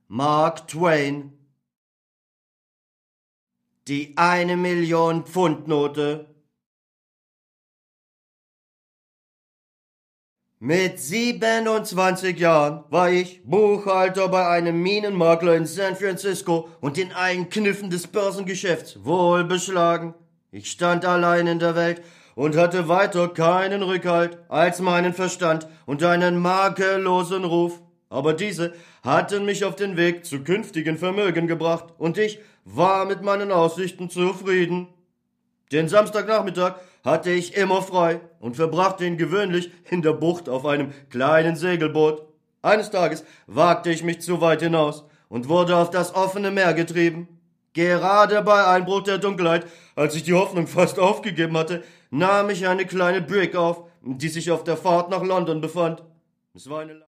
Mark Twain. Die 1-Million-Pfund-Note. Mit 27 Jahren war ich Buchhalter bei einem Minenmakler in San Francisco und in allen Kniffen des Börsengeschäfts wohl beschlagen. Ich stand allein in der Welt und hatte weiter keinen Rückhalt als meinen Verstand und einen makellosen Ruf. Aber diese hatten mich auf den Weg zu künftigen Vermögen gebracht und ich war mit meinen Aussichten zufrieden. Den Samstagnachmittag hatte ich immer frei und verbrachte ihn gewöhnlich in der Bucht auf einem kleinen Segelboot. Eines Tages wagte ich mich zu weit hinaus und wurde auf das offene Meer getrieben. Gerade bei Einbruch der Dunkelheit, als ich die Hoffnung fast aufgegeben hatte, nahm ich eine kleine Brig auf, die sich auf der Fahrt nach London befand. Es war eine